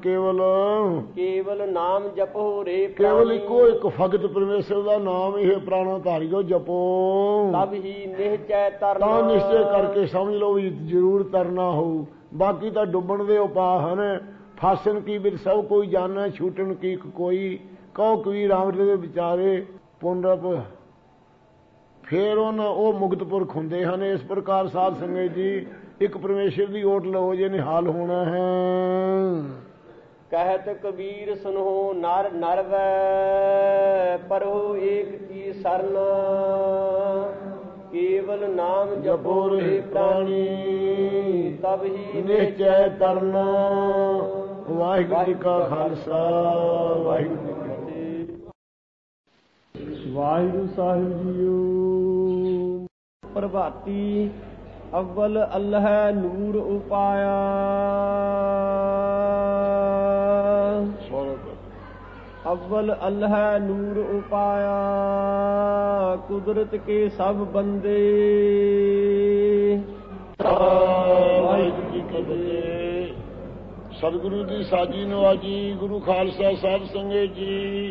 ਕੇਵਲ ਨਾਮ ਜਪੋ ਰੇ ਪ੍ਰਾਨੀ। ਕੇਵਲ ਇੱਕੋ ਇੱਕ ਭਗਤ ਪਰਮੇਸ਼ਰ ਦਾ ਨਾਮ ਇਹ ਪ੍ਰਾਣਾ ਧਾਰਿਓ ਜਪੋ। ਤਬ ਹੀ ਨਿਸ਼ਚੈ ਤਰਨਾ। ਤਾਂ ਨਿਸ਼ਚੈ ਕਰਕੇ ਸਮਝ ਲਓ ਵੀ ਜ਼ਰੂਰ ਤਰਨਾ ਹੋਊ। ਬਾਕੀ ਤਾਂ ਡੁੱਬਣ ਦੇ ਉਪਾਅ ਹਨ। ਫਾਸਣ ਕੀ ਬਿਰ ਸਭ ਕੋਈ ਜਾਣੈ, ਛੂਟਣ ਕੀ ਕੋਈ। ਕਹੋ ਕਬੀਰ ਰਾਮਦੇ ਦੇ ਵਿਚਾਰੇ ਪੁਨਰਪ। ਫੇਰ ਉਹ ਮੁਕਤ ਪੁਰਖ ਹੁੰਦੇ ਹਨ। ਇਸ ਪ੍ਰਕਾਰ ਸਾਧ ਸੰਗਤ ਜੀ ਇੱਕ ਪਰਮੇਸ਼ਰ ਦੀ ਓਟ ਲਓ ਜੇ ਨਿਹਾਲ ਹੋਣਾ ਹੈ। कहत कबीर सुनहो नर नर वै परो एक की शरण केवल नाम जपो रे प्राणी तब ही निश्चय तरना। वाहिगुरू जी का खालसा वाहिगुरू जी की फतेह। वाहिगुरू ਸਾਹਿਬ ਜੀਓ। ਪ੍ਰਭਾਤੀ ਅਵਲ ਅੱਲ੍ਹ ਨੂਰ ਉਪਾਇਆ अव्वल अल्लाह नूर उपाया कुदरत के सब बंदे। ਵਾਹਿਗੁਰੂ ਜੀ ਕੀ ਫਤਿਹ। ਸਤਿਗੁਰੂ ਦੀ ਸਾਜੀ ਨਵਾਜੀ ਗੁਰੂ ਖਾਲਸਾ ਸਾਧ ਸੰਗਤ ਜੀ,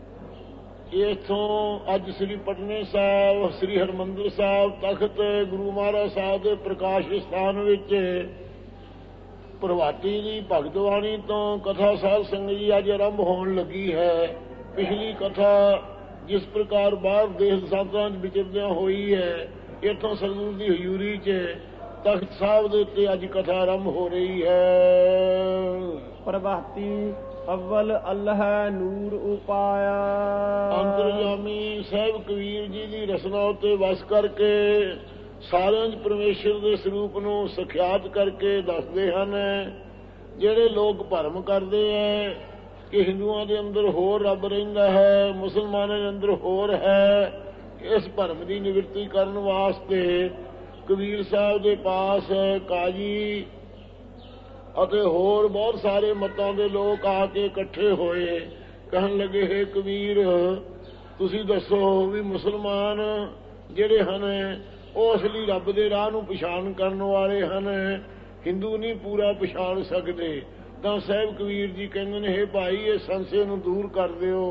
ਇਥੋਂ ਅੱਜ ਸ੍ਰੀ ਪਟਨੇ ਸਾਹਿਬ ਸ੍ਰੀ ਹਰਿਮੰਦਰ ਸਾਹਿਬ ਤਖਤ ਗੁਰੂ ਮਹਾਰਾਜ ਸਾਹਿਬ ਦੇ ਪ੍ਰਕਾਸ਼ ਸਥਾਨ ਵਿੱਚ ਪ੍ਰਭਾਤੀ ਦੀ ਭਗਤਵਾਣੀ ਤੋਂ ਕਥਾ ਸਾਧ ਸੰਗਤ ਜੀ ਅੱਜ ਆਰੰਭ ਹੋਣ ਲੱਗੀ ਹੈ। ਪਿਛਲੀ ਕਥਾ ਜਿਸ ਪ੍ਰਕਾਰ ਬਾਹਰ ਦੇਸ਼ ਸਾਧਾਂ 'ਚ ਵਿਚਰਦਿਆਂ ਹੋਈ ਹੈ, ਇੱਥੋਂ ਸਤਿਗੁਰੂ ਦੀ ਹਜ਼ੂਰੀ 'ਚ ਤਖਤ ਸਾਹਿਬ ਦੇ ਉੱਤੇ ਅੱਜ ਕਥਾ ਆਰੰਭ ਹੋ ਰਹੀ ਹੈ। ਪ੍ਰਭਾਤੀ ਅਵਲ ਅੱਲ੍ਹ ਨੂਰ ਉਪਾਇਆ। ਅੰਤਰਜਾਮੀ ਸਾਹਿਬ ਕਬੀਰ ਜੀ ਦੀ ਰਸਨਾ ਉੱਤੇ ਵਸ ਕਰਕੇ ਸਾਰਿਆਂ 'ਚ ਪਰਮੇਸ਼ਰ ਦੇ ਸਰੂਪ ਨੂੰ ਸਖਿਆਤ ਕਰਕੇ ਦੱਸਦੇ ਹਨ। ਜਿਹੜੇ ਲੋਕ ਭਰਮ ਕਰਦੇ ਹੈ ਕਿ ਹਿੰਦੂਆਂ ਦੇ ਅੰਦਰ ਹੋਰ ਰੱਬ ਰਹਿੰਦਾ ਹੈ, ਮੁਸਲਮਾਨਾਂ ਦੇ ਅੰਦਰ ਹੋਰ ਹੈ, ਇਸ ਭਰਮ ਦੀ ਨਿਵਰਤੀ ਕਰਨ ਵਾਸਤੇ ਕਬੀਰ ਸਾਹਿਬ ਦੇ ਪਾਸ ਕਾਜੀ ਅਤੇ ਹੋਰ ਬਹੁਤ ਸਾਰੇ ਮਤਾਂ ਦੇ ਲੋਕ ਆ ਕੇ ਇਕੱਠੇ ਹੋਏ। ਕਹਿਣ ਲੱਗੇ, ਹੈ ਕਬੀਰ ਤੁਸੀਂ ਦੱਸੋ ਵੀ ਮੁਸਲਮਾਨ ਜਿਹੜੇ ਹਨ ਉਹ ਅਸਲੀ ਰੱਬ ਦੇ ਰਾਹ ਨੂੰ ਪਛਾਣ ਕਰਨ ਵਾਲੇ ਹਨ, ਹਿੰਦੂ ਨਹੀਂ ਪੂਰਾ ਪਛਾਣ ਸਕਦੇ। ਤਾਂ ਸਾਹਿਬ ਕਬੀਰ ਜੀ ਕਹਿੰਦੇ ਨੇ, ਹੈ ਭਾਈ ਇਹ ਸੰਸ਼ੇ ਨੂੰ ਦੂਰ ਕਰ ਦਿਓ।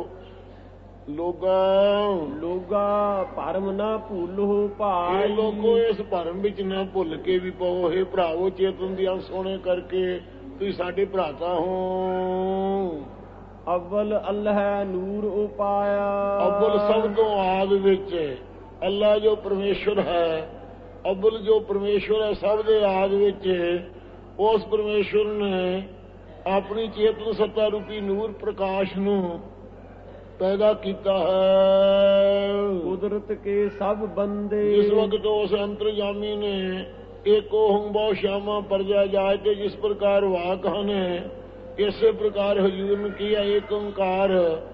ਲੋਗਾ ਭਰਮ ਨਾ ਭੁੱਲੋ ਭਾਈ। ਲੋਕੋ ਇਸ ਭਰਮ ਵਿੱਚ ਨਾ ਭੁੱਲ ਕੇ ਵੀ ਪਓ। ਹੈ ਭਰਾਵੋ ਚੇਤਨ ਦੀਆਂ ਸੋਹਣੇ ਕਰਕੇ ਤੁਸੀਂ ਸਾਡੇ ਭਰਾਤਾ ਹੋ। ਅਵਲ ਅੱਲ੍ਹ ਨੂਰ ਉਪਾਇਆ। ਅਵਲ ਸਭ ਤੋਂ ਆਦ ਵਿੱਚ ਅੱਲਾ ਜੋ ਪਰਮੇਸ਼ਵਰ ਹੈ, ਅਵਲ ਜੋ ਪਰਮੇਸ਼ਵਰ ਹੈ ਸਭ ਦੇ ਆਦ ਵਿੱਚ, ਉਸ ਪਰਮੇਸ਼ਵਰ ਨੇ ਆਪਣੀ ਚੇਤਨ ਸੱਤਾ ਰੂਪੀ ਨੂਰ ਪ੍ਰਕਾਸ਼ ਨੂੰ ਪੈਦਾ ਕੀਤਾ ਹੈ। ਕੁਦਰਤ ਕੇ ਸਭ ਬੰਦੇ। ਜਿਸ ਵਕਤ ਉਸ ਅੰਤਰਜਾਮੀ ਨੇ ਏਕੋ ਹੂੰ ਬਹੁ ਸ਼ਾਮਾ ਪਰਜਾ ਜਾਏ ਤੇ ਜਿਸ ਪ੍ਰਕਾਰ ਵਾਕ ਹਨ, ਇਸੇ ਪ੍ਰਕਾਰ ਹਜ਼ੂਰ ਨੇ ਕੀਆ ਏਕ ਓੰਕਾਰ।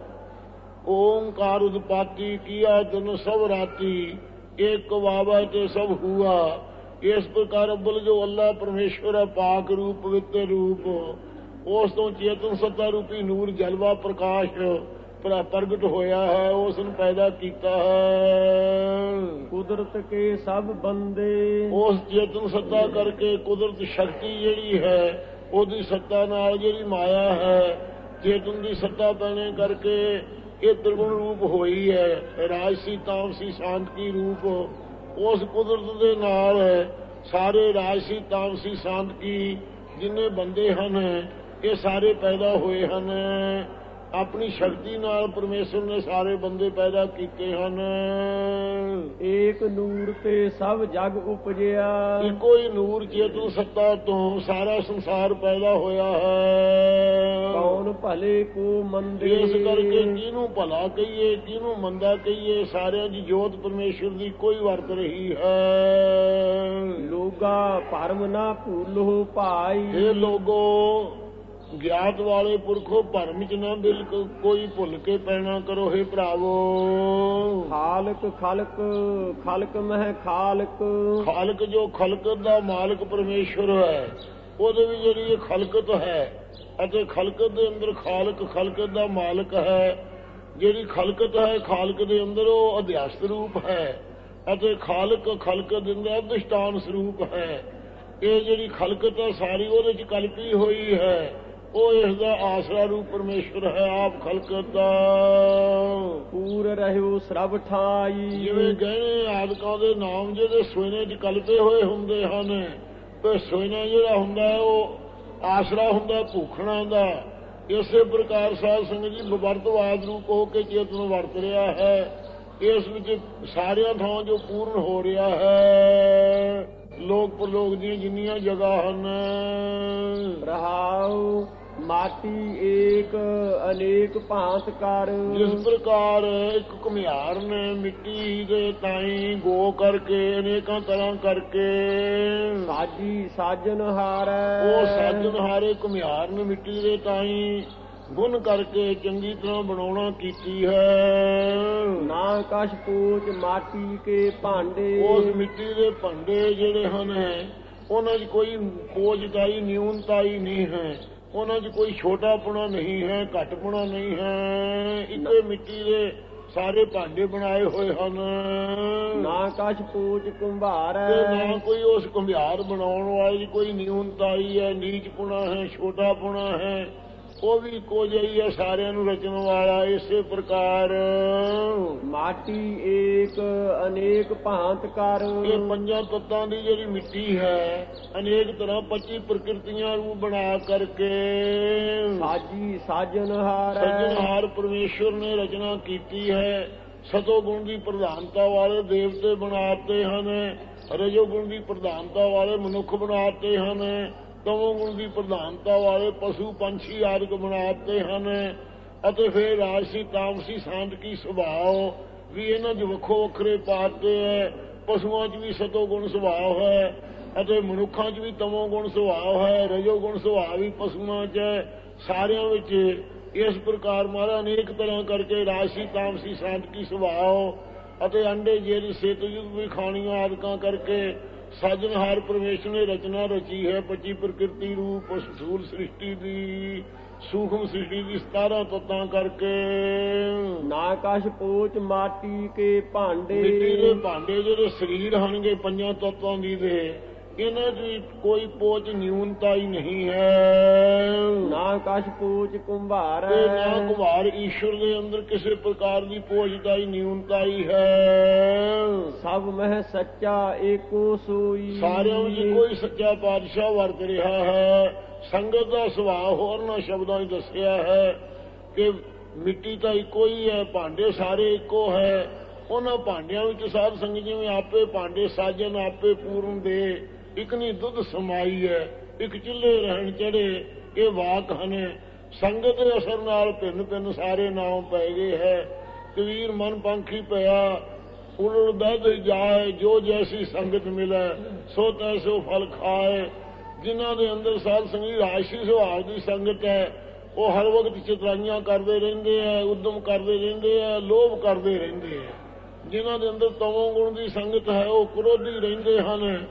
ਓੰਕਾਰ ਉਦਪਾਤੀ ਕੀਆ ਦਿਨ ਸਭ ਰਾਤੀ, ਏਕ ਵਾਵਾ ਤੇ ਸਭ ਹੁਆ। ਇਸ ਪ੍ਰਕਾਰ ਅਵਲ ਜੋ ਅੱਲਾ ਪਰਮੇਸ਼ਵਰ ਹੈ, ਪਾਕ ਰੂਪ ਪਵਿੱਤਰ ਰੂਪ, ਉਸ ਤੋਂ ਚੇਤਨ ਸੱਤਾ ਰੂਪੀ ਨੂਰ ਜਲਵਾ ਪ੍ਰਕਾਸ਼ ਪ੍ਰਗਟ ਹੋਇਆ ਹੈ, ਉਸ ਨੂੰ ਪੈਦਾ ਕੀਤਾ ਹੈ। ਕੁਦਰਤ ਕੇ ਸਭ ਬੰਦੇ। ਉਸ ਚੇਤਨ ਸੱਤਾ ਕਰਕੇ ਕੁਦਰਤ ਸ਼ਕਤੀ ਜਿਹੜੀ ਹੈ, ਉਹਦੀ ਸੱਤਾ ਨਾਲ ਜਿਹੜੀ ਮਾਇਆ ਹੈ, ਚੇਤਨ ਦੀ ਸੱਤਾ ਪੈਣੇ ਕਰਕੇ ਇਹ ਤ੍ਰਿਗੁਣ ਰੂਪ ਹੋਈ ਹੈ, ਰਾਜਸੀ ਤਾਮਸੀ ਸ਼ਾਂਤਕੀ ਰੂਪ। ਉਸ ਕੁਦਰਤ ਦੇ ਨਾਲ ਸਾਰੇ ਰਾਜਸੀ ਤਾਮਸੀ ਸ਼ਾਂਤਕੀ ਜਿੰਨੇ ਬੰਦੇ ਹਨ, ਇਹ ਸਾਰੇ ਪੈਦਾ ਹੋਏ ਹਨ। ਆਪਣੀ ਸ਼ਕਤੀ ਨਾਲ ਪਰਮੇਸ਼ਰ ਨੇ ਸਾਰੇ ਬੰਦੇ ਪੈਦਾ ਕੀਤੇ ਹਨ। ਏਕ ਨੂਰ ਤੇ ਸਭ ਜਗ ਉਪਜਿਆ। ਇੱਕੋ ਹੀ ਨੂਰ ਚੇਤਨ ਸੱਤਾ ਤੋਂ ਸਾਰਾ ਸੰਸਾਰ ਪੈਦਾ ਹੋਇਆ ਹੈ। ਕੌਣ ਭਲੇ ਕੋ ਮੰਦੇ। ਇਸ ਕਰਕੇ ਕਿਹਨੂੰ ਭਲਾ ਕਹੀਏ ਕਿਹਨੂੰ ਮੰਦਾ ਕਹੀਏ, ਸਾਰਿਆਂ ਦੀ ਜੋਤ ਪਰਮੇਸ਼ਰ ਦੀ ਕੋਈ ਵਰਤ ਰਹੀ ਹੈ। ਲੋਗਾ ਭਰਮ ਨਾ ਭੁੱਲੋ ਭਾਈ। ਇਹ ਲੋਗੋ ਗਿਆਤ ਵਾਲੇ ਪੁਰਖੋ ਭਰਮ ਚ ਨਾ ਬਿਲਕੁਲ ਕੋਈ ਭੁੱਲ ਕੇ ਪੈਣਾ ਕਰੋ। ਹੈ ਭਰਾਵੋ ਖਾਲਕ ਖਲਕ ਖਲਕ ਮਹਿ ਖਾਲਕ। ਖਾਲਕ ਜੋ ਖਲਕਤ ਦਾ ਮਾਲਕ ਪਰਮੇਸ਼ਵਰ ਹੈ, ਉਹਦੇ ਵੀ ਜਿਹੜੀ ਇਹ ਖਲਕਤ ਹੈ ਅਤੇ ਖਲਕਤ ਦੇ ਅੰਦਰ ਖਾਲਕ ਖਲਕਤ ਦਾ ਮਾਲਕ ਹੈ। ਜਿਹੜੀ ਖਲਕਤ ਹੈ ਖਾਲਕ ਦੇ ਅੰਦਰ ਉਹ ਅਧਿਆਸਤ ਰੂਪ ਹੈ ਅਤੇ ਖਾਲਕ ਖਲਕਤ ਦੇ ਅੰਦਰ ਅਧਿਸ਼ਟਾਨ ਸਰੂਪ ਹੈ। ਇਹ ਜਿਹੜੀ ਖਲਕਤ ਹੈ ਸਾਰੀ ਉਹਦੇ ਚ ਕਲਪੀ ਹੋਈ ਹੈ, ਉਹ ਇਸ ਦਾ ਆਸਰਾ ਰੂਪ ਪਰਮੇਸ਼ਵਰ ਹੈ, ਆਪ ਖਲਕਤ ਦਾ। ਪੂਰ ਰਹਿਓ ਸਰਬ ਠਾਈ। ਜਿਵੇਂ ਗਹਿਣੇ ਆਦਿਕਾਂ ਦੇ ਨਾਮ ਜਿਹਦੇ ਸੋਨੇ ਚ ਕਲਪੇ ਹੋਏ ਹੁੰਦੇ ਹਨ, ਤੇ ਸੋਨਾ ਜਿਹੜਾ ਹੁੰਦਾ ਉਹ ਆਸਰਾ ਹੁੰਦਾ ਭੂਖਣਾ ਦਾ। ਇਸੇ ਪ੍ਰਕਾਰ ਸਾਧ ਸੰਗਤ ਜੀ ਵਿਵਰਤਵਾਦ ਰੂਪ ਹੋ ਕੇ ਚੇਤਨ ਵਰਤ ਰਿਹਾ ਹੈ। ਇਸ ਵਿੱਚ ਸਾਰਿਆਂ ਥਾਂ ਜੋ ਪੂਰਨ ਹੋ ਰਿਹਾ ਹੈ, ਲੋਕ ਪ੍ਰਲੋਕ ਦੀਆਂ ਜਿੰਨੀਆਂ ਜਗ੍ਹਾ ਹਨ। ਰਹਾਉ ਮਾਟੀ ਏਕ ਅਨੇਕ ਭਾਂਤ ਕਰ। ਜਿਸ ਪ੍ਰਕਾਰ ਇੱਕ ਘੁਮਿਆਰ ਨੇ ਮਿੱਟੀ ਦੇ ਤਾਈ ਗੋ ਕਰਕੇ ਅਨੇਕਾਂ ਤਰ੍ਹਾਂ ਕਰਕੇ ਸਾਜੀ ਸਾਜਨ ਹਾਰੈ। ਉਹ ਸਾਜਨ ਹਾਰੇ ਘੁਮਿਆਰ ਨੇ ਮਿੱਟੀ ਦੇ ਤਾਈ ਗੁਣ ਕਰਕੇ ਚੰਗੀ ਤਰ੍ਹਾਂ ਬਣਾਉਣਾ ਕੀਤੀ ਹੈ। ਨਾ ਕਛ ਪੂਛ ਮਾਟੀ ਕੇ ਭਾਂਡੇ। ਉਸ ਮਿੱਟੀ ਦੇ ਭਾਂਡੇ ਜਿਹੜੇ ਹਨ ਉਹਨਾਂ 'ਚ ਕੋਈ ਪੋਜਤਾਈ ਨਿਊਨਤਾਈ ਨਹੀਂ ਹੈ, ਉਹਨਾਂ 'ਚ ਕੋਈ ਛੋਟਾਪੁਣਾ ਨਹੀਂ ਹੈ, ਘੱਟਪੁਣਾ ਨਹੀਂ ਹੈ। ਇੱਕੇ ਮਿੱਟੀ ਦੇ ਸਾਰੇ ਭਾਂਡੇ ਬਣਾਏ ਹੋਏ ਹਨ। ਨਾ ਕਛ ਪੂਛ ਕੁੰਭਾਰ ਨਾ ਕੋਈ ਉਸ ਘੁਮਿਆਰ ਬਣਾਉਣ ਵਾਲੀ ਕੋਈ ਨਿਊਨਤਾਈ ਹੈ, ਨੀਚਪੁਣਾ ਹੈ, ਛੋਟਾਪੁਣਾ ਹੈ। ਉਹ ਵੀ ਇੱਕੋ ਜਿਹੀ ਹੈ ਸਾਰਿਆਂ ਨੂੰ ਰਚਣ ਵਾਲਾ। ਇਸੇ ਪ੍ਰਕਾਰ ਮਾਟੀ ਏਕ ਅਨੇਕ ਭਾਂਤ ਕਰ। ਇਹ ਪੰਜਾਂ ਤੱਤਾਂ ਦੀ ਜਿਹੜੀ ਮਿੱਟੀ ਹੈ ਅਨੇਕ ਤਰ੍ਹਾਂ 25 ਪ੍ਰਕਿਰਤੀਆਂ ਰੂਪ ਬਣਾ ਕਰਕੇ ਸਾਜੀ ਸਾਜਨਹਾਰ ਸੱਜਣਹਾਰ ਪਰਮੇਸ਼ਵਰ ਨੇ ਰਚਨਾ ਕੀਤੀ ਹੈ। ਸਤੋ ਗੁਣ ਦੀ ਪ੍ਰਧਾਨਤਾ ਵਾਲੇ ਦੇਵਤੇ ਬਣਾਤੇ ਹਨ, ਰਜੋ ਗੁਣ ਦੀ ਪ੍ਰਧਾਨਤਾ ਵਾਲੇ ਮਨੁੱਖ ਬਣਾਤੇ ਹਨ, ਤਮੋ ਗੁਣ ਦੀ ਪ੍ਰਧਾਨਤਾ ਵਾਲੇ ਪਸ਼ੂ ਪੰਛੀ ਆਦਿਕ ਬਣਾਤੇ ਹਨ। ਅਤੇ ਫਿਰ ਰਾਜਸੀ ਤਾਮਸੀ ਸਾਂਦਕੀ ਸੁਭਾਅ ਵੀ ਇਹਨਾਂ 'ਚ ਵੱਖੋ ਵੱਖਰੇ ਪਾਤੇ ਹੈ। ਪਸ਼ੂਆਂ 'ਚ ਵੀ ਸਤੋ ਗੁਣ ਸੁਭਾਅ ਹੈ ਅਤੇ ਮਨੁੱਖਾਂ 'ਚ ਵੀ ਤਮੋ ਗੁਣ ਸੁਭਾਅ ਹੈ, ਰਜੋ ਗੁਣ ਸੁਭਾਅ ਵੀ ਪਸ਼ੂਆਂ 'ਚ ਹੈ। ਸਾਰਿਆਂ ਵਿੱਚ ਇਸ ਪ੍ਰਕਾਰ ਮਹਾਰਾਜ ਅਨੇਕ ਤਰ੍ਹਾਂ ਕਰਕੇ ਰਾਜਸੀ ਤਾਮਸੀ ਸਾਂਦਕੀ ਸੁਭਾਅ ਅਤੇ ਅੰਡੇ ਜੇਲ ਸੇਤਯੁਗ ਵੀ ਖਾਣੀਆਂ ਆਦਿਕਾਂ ਕਰਕੇ ਸਾਜਨਹਾਰ ਪਰਮੇਸ਼ਰ ਨੇ ਰਚਨਾ ਰਚੀ ਹੈ। 25 ਪ੍ਰਕਿਰਤੀ ਰੂਪ ਸਥੂਲ ਸ੍ਰਿਸ਼ਟੀ ਦੀ, ਸੂਖਮ ਸ੍ਰਿਸ਼ਟੀ ਦੀ 17 ਤੱਤਾਂ ਕਰਕੇ। ਨਾ ਕਛ ਪੂਛ ਮਾਟੀ ਕੇ ਭਾਂਡੇ। ਮਿੱਟੀ ਦੇ ਭਾਂਡੇ ਜਿਹੜੇ ਸਰੀਰ ਹਨਗੇ ਪੰਜਾਂ ਤੱਤਾਂ ਦੀ ਦੇ, ਇਹਨਾਂ ਦੀ ਕੋਈ ਪੋਚ ਨਿਊਨਤਾ ਹੀ ਨਹੀਂ ਹੈ। ਨਾ ਕਛ ਪੂਛ ਕੁੰਭਾਰ ਤੇ ਨਾ ਕੁਮਾਰ ਈਸ਼ਵਰ ਦੇ ਅੰਦਰ ਕਿਸੇ ਪ੍ਰਕਾਰ ਦੀ ਪੋਚਦਾ ਹੀ ਨਿਊਨਤਾ ਹੀ ਹੈ। ਸਭ ਮਹਿ ਸੱਚਾ ਏਕੋ ਸੋਈ। ਸਾਰਿਆਂ ਵਿੱਚ ਕੋਈ ਸੱਚਾ ਪਾਤਸ਼ਾਹ ਵਰਤ ਰਿਹਾ ਹੈ। ਸੰਗਤ ਦਾ ਸੁਭਾਅ ਹੋਰਨਾਂ ਸ਼ਬਦਾਂ 'ਚ ਦੱਸਿਆ ਹੈ ਕਿ ਮਿੱਟੀ ਤਾਂ ਇੱਕੋ ਹੀ ਹੈ, ਭਾਂਡੇ ਸਾਰੇ ਇੱਕੋ ਹੈ। ਉਹਨਾਂ ਭਾਂਡਿਆਂ ਵਿੱਚ ਸਾਧ ਸੰਗਤ ਜਿਵੇਂ ਆਪੇ ਭਾਂਡੇ ਸਾਜਨ ਆਪੇ ਪੂਰਨ ਦੇ, ਇੱਕ ਨਹੀਂ ਦੁੱਧ ਸਮਾਈ ਹੈ, ਇੱਕ ਚੁੱਲ੍ਹੇ ਰਹਿਣ ਚੜੇ। ਇਹ ਵਾਕ ਹਨ। ਸੰਗਤ ਦੇ ਅਸਰ ਨਾਲ ਭਿੰਨ ਭਿੰਨ ਸਾਰੇ ਨਾਮ ਪੈ ਗਏ ਹੈ। ਕਬੀਰ ਮਨ ਪੰਖੀ ਪਿਆ ਉਲੜ ਦਦ ਜਾਏ, ਜੋ ਜੈਸੀ ਸੰਗਤ ਮਿਲੇ ਸੋ ਤੈਸੋ ਫਲ ਖਾਏ। ਜਿਨ੍ਹਾਂ ਦੇ ਅੰਦਰ ਸਾਧ ਸੰਗਤ ਰਾਜਸੀ ਸੁਭਾਅ ਦੀ ਸੰਗਤ ਹੈ, ਉਹ ਹਰ ਵਕਤ ਚਤਰਾਈਆਂ ਕਰਦੇ ਰਹਿੰਦੇ ਹੈ, ਉਦਮ ਕਰਦੇ ਰਹਿੰਦੇ ਹੈ, ਲੋਭ ਕਰਦੇ ਰਹਿੰਦੇ ਹੈ। ਜਿਨ੍ਹਾਂ ਦੇ ਅੰਦਰ ਤਮੋ ਗੁਣ ਦੀ ਸੰਗਤ ਹੈ, ਉਹ ਕ੍ਰੋਧੀ ਰਹਿੰਦੇ ਹਨ,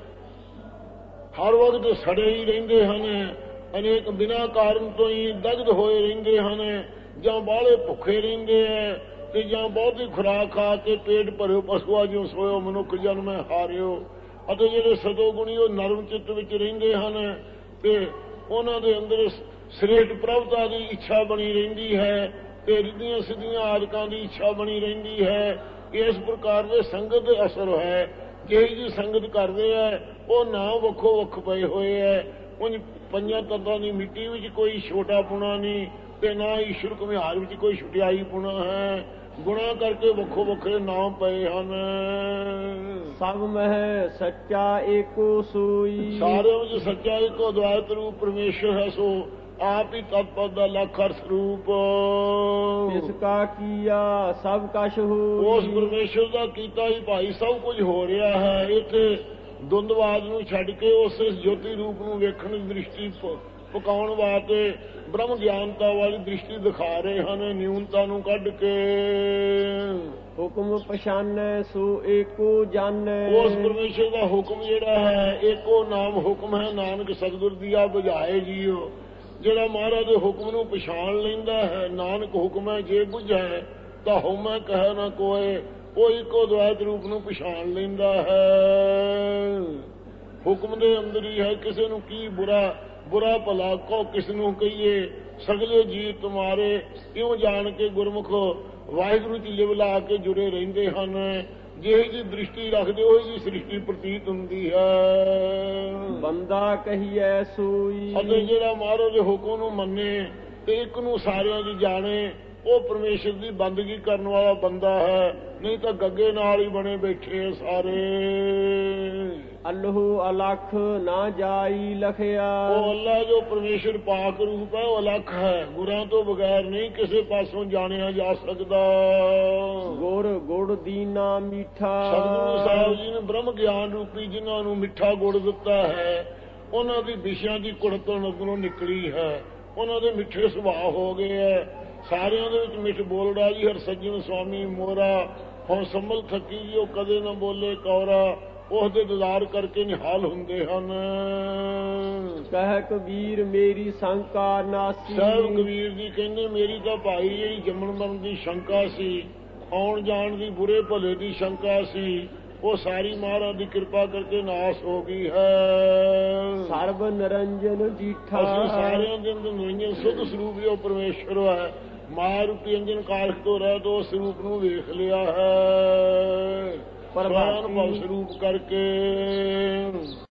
ਹਰ ਵਕਤ ਸੜੇ ਹੀ ਰਹਿੰਦੇ ਹਨ, ਅਨੇਕ ਬਿਨਾਂ ਕਾਰਨ ਤੋਂ ਹੀ ਦਗਧ ਹੋਏ ਰਹਿੰਦੇ ਹਨ, ਜਾਂ ਬਾਹਲੇ ਭੁੱਖੇ ਰਹਿੰਦੇ ਹੈ ਤੇ ਜਾਂ ਬਹੁਤੀ ਖੁਰਾਕ ਖਾ ਕੇ ਪੇਟ ਭਰਿਓ ਪਸ਼ੂਆ ਜਿਉਂ ਸੋਇਓ ਮਨੁੱਖ ਜਨਮੈ ਹਾਰਿਓ। ਅਤੇ ਜਿਹੜੇ ਸਤੋ ਗੁਣੀ ਉਹ ਨਰਮ ਚਿੱਤ ਵਿੱਚ ਰਹਿੰਦੇ ਹਨ ਤੇ ਉਹਨਾਂ ਦੇ ਅੰਦਰ ਸ੍ਰੇਸ਼ਟ ਪ੍ਰਭਤਾ ਦੀ ਇੱਛਾ ਬਣੀ ਰਹਿੰਦੀ ਹੈ ਤੇ ਰਿੱਧੀਆਂ ਸਿੱਧੀਆਂ ਆਦਿਕਾਂ ਦੀ ਇੱਛਾ ਬਣੀ ਰਹਿੰਦੀ ਹੈ। ਇਸ ਪ੍ਰਕਾਰ ਦੇ ਸੰਗਤ ਦੇ ਅਸਰ ਹੈ। ਜਿਹੀ ਜੀ ਸੰਗਤ ਕਰਦੇ ਹੈ ਉਹ ਨਾ ਵੱਖੋ ਵੱਖ ਪਏ ਹੋਏ ਹੈ। ਉਨ ਪੰਜਾਂ ਤੱਤਾਂ ਦੀ ਮਿੱਟੀ ਵਿੱਚ ਕੋਈ ਛੋਟਾ ਪੁਣਾ ਨਹੀਂ ਤੇ ਨਾ ਈਸ਼ਵਰ ਘੁਮਿਆਰ ਵਿੱਚ ਕੋਈ ਛੁਟਿਆਈ ਪੁਣਾ ਹੈ। ਗੁਣਾ ਕਰਕੇ ਵੱਖੋ ਵੱਖਰੇ ਨਾਮ ਪਏ ਹਨ। ਸਭ ਮਹਿ ਸੱਚਾ ਏਕੋ ਸੋਈ। ਸਾਰਿਆਂ ਵਿੱਚ ਸੱਚਾ ਇੱਕੋ ਅਦਵੈਤ ਰੂਪ ਪਰਮੇਸ਼ਰ ਹੈ, ਸੋ ਆਪ ਹੀ ਤਤਪਦ ਦਾ ਲੱਖ ਅਰਥ ਰੂਪ। ਇਸ ਕਾ ਕੀਆ ਸਭ ਕਛ ਹੋਈ। ਉਸ ਪਰਮੇਸ਼ਰ ਦਾ ਕੀਤਾ ਹੀ ਭਾਈ ਸਭ ਕੁਝ ਹੋ ਰਿਹਾ ਹੈ। ਇੱਥੇ ਦੁੰਦਵਾਦ ਨੂੰ ਛੱਡ ਕੇ ਉਸ ਜੋਤੀ ਰੂਪ ਨੂੰ ਵੇਖਣ ਦੀ ਦ੍ਰਿਸ਼ਟੀ ਪਕਾਉਣ ਵਾਸਤੇ ਬ੍ਰਹਮ ਗਿਆਨਤਾ ਵਾਲੀ ਦ੍ਰਿਸ਼ਟੀ ਦਿਖਾ ਰਹੇ ਹਨ, ਨਿਊਨਤਾ ਨੂੰ ਕੱਢ ਕੇ। ਹੁਕਮ ਪਛਾਨੈ ਸੋ ਏਕੋ ਜਾਣੈ। ਉਸ ਪਰਮੇਸ਼ਰ ਦਾ ਹੁਕਮ ਜਿਹੜਾ ਹੈ ਏਕੋ ਨਾਮ ਹੁਕਮ ਹੈ, ਨਾਨਕ ਸਤਿਗੁਰ ਦੀਆ ਬੁਝਾਏ ਜੀਓ। ਜਿਹੜਾ ਮਹਾਰਾਜ ਦੇ ਹੁਕਮ ਨੂੰ ਪਛਾਣ ਲੈਂਦਾ ਹੈ, ਨਾਨਕ ਹੁਕਮ ਹੈ ਜੇ ਬੁਝੈ ਤਾਂ ਹਉਮੈ ਕਹਿ ਨਾ ਕੋਏ। ਉਹ ਇੱਕੋ ਅਦਵੈਤ ਰੂਪ ਨੂੰ ਪਛਾਣ ਲੈਂਦਾ ਹੈ। ਹੁਕਮ ਦੇ ਅੰਦਰ ਹੀ ਹੈ, ਕਿਸੇ ਨੂੰ ਕੀ ਬੁਰਾ ਭਲਾ ਕੋ ਕਿਸ ਨੂੰ ਕਹੀਏ। ਸਗਲੇ ਜੀਵ ਤੁਮਾਰੇ ਇਉਂ ਜਾਣ ਕੇ ਗੁਰਮੁਖ ਵਾਹਿਗੁਰੂ ਜੀ ਲਿਵ ਲਾ ਕੇ ਜੁੜੇ ਰਹਿੰਦੇ ਹਨ। ਜਿਹੀ ਜੀ ਦ੍ਰਿਸ਼ਟੀ ਰੱਖਦੇ ਉਹੀ ਜੀ ਸ੍ਰਿਸ਼ਟੀ ਪ੍ਰਤੀਤ ਹੁੰਦੀ ਹੈ। ਬੰਦਾ ਕਹੀਐ ਸੋਈ। ਅਤੇ ਜਿਹੜਾ ਮਹਾਰਾਜ ਦੇ ਹੁਕਮ ਨੂੰ ਮੰਨੇ ਤੇ ਇੱਕ ਨੂੰ ਸਾਰਿਆਂ ਦੀ ਜਾਣੇ, ਉਹ ਪਰਮੇਸ਼ਰ ਦੀ ਬੰਦਗੀ ਕਰਨ ਵਾਲਾ ਬੰਦਾ ਹੈ। ਨਹੀਂ ਤਾਂ ਗੱਗੇ ਨਾਲ ਹੀ ਬਣੇ ਬੈਠੇ ਸਾਰੇ। ਅਲਹੁ ਅਲਖ ਨਾ ਜਾਈ ਲਖਿਆ। ਉਹ ਅੱਲਾ ਜੋ ਪਰਮੇਸ਼ਰ ਪਾਕ ਰੂਪ ਹੈ ਉਹ ਅਲੱਖ ਹੈ, ਗੁਰਾਂ ਤੋਂ ਬਗੈਰ ਨਹੀਂ ਕਿਸੇ ਪਾਸੋਂ ਜਾਣਿਆ ਜਾ ਸਕਦਾ। ਗੁਰ ਗੁੜ ਦੀਨਾ ਮੀਠਾ। ਸਤਿਗੁਰੂ ਸਾਹਿਬ ਜੀ ਨੇ ਬ੍ਰਹਮ ਗਿਆਨ ਰੂਪੀ ਜਿਨ੍ਹਾਂ ਨੂੰ ਮਿੱਠਾ ਗੁੜ ਦਿੱਤਾ ਹੈ, ਉਹਨਾਂ ਦੀ ਵਿਸ਼ਿਆਂ ਦੀ ਕੁੜਤਣ ਅੰਦਰੋਂ ਨਿਕਲੀ ਹੈ, ਉਹਨਾਂ ਦੇ ਮਿੱਠੇ ਸੁਭਾਅ ਹੋ ਗਏ ਹੈ। ਸਾਰਿਆਂ ਦੇ ਵਿੱਚ ਮਿੱਠ ਬੋਲਦਾ ਜੀ ਹਰ ਸੱਜਣ ਸੁਆਮੀ ਮੋਰਾ, ਹੁਣ ਸੰਭਲ ਥੱਕੀ ਜੀ ਉਹ ਕਦੇ ਨਾ ਬੋਲੇ ਕੌਰਾ, ਉਹਦੇ ਦਿਦਾਰ ਕਰਕੇ ਨਿਹਾਲ ਹੁੰਦੇ ਹਨ। ਕਹਿ ਕਬੀਰ ਮੇਰੀ ਸ਼ੰਕਾ ਨਾਸੀ। ਸਾਹਿਬ ਕਬੀਰ ਜੀ ਕਹਿੰਦੇ ਮੇਰੀ ਤਾਂ ਭਾਈ ਜਿਹੜੀ ਜੰਮਣ ਮਰਨ ਦੀ ਸ਼ੰਕਾ ਸੀ, ਆਉਣ ਜਾਣ ਦੀ ਬੁਰੇ ਭਲੇ ਦੀ ਸ਼ੰਕਾ ਸੀ, ਉਹ ਸਾਰੀ ਮਹਾਰਾਜ ਦੀ ਕਿਰਪਾ ਕਰਕੇ ਨਾਸ ਹੋ ਗਈ ਹੈ। ਸਰਬ ਨਿਰੰਜਨ ਜੀਠਾ। ਅਸੀਂ ਸਾਰਿਆਂ ਦੇ ਅੰਦਰ ਨਿਰੰਜਨ ਸੁੱਧ ਸਰੂਪ ਜੋ ਪਰਮੇਸ਼ਰ ਹੈ, ਮਾਇਆ ਰੂਪੀ ਅੰਜਨ ਕਾਲਖ ਤੋਂ ਰਹਿਤ ਉਸ ਸਰੂਪ ਨੂੰ ਵੇਖ ਲਿਆ ਹੈ, ਪਰ ਅਨੁਭਵ ਸਰੂਪ ਕਰਕੇ।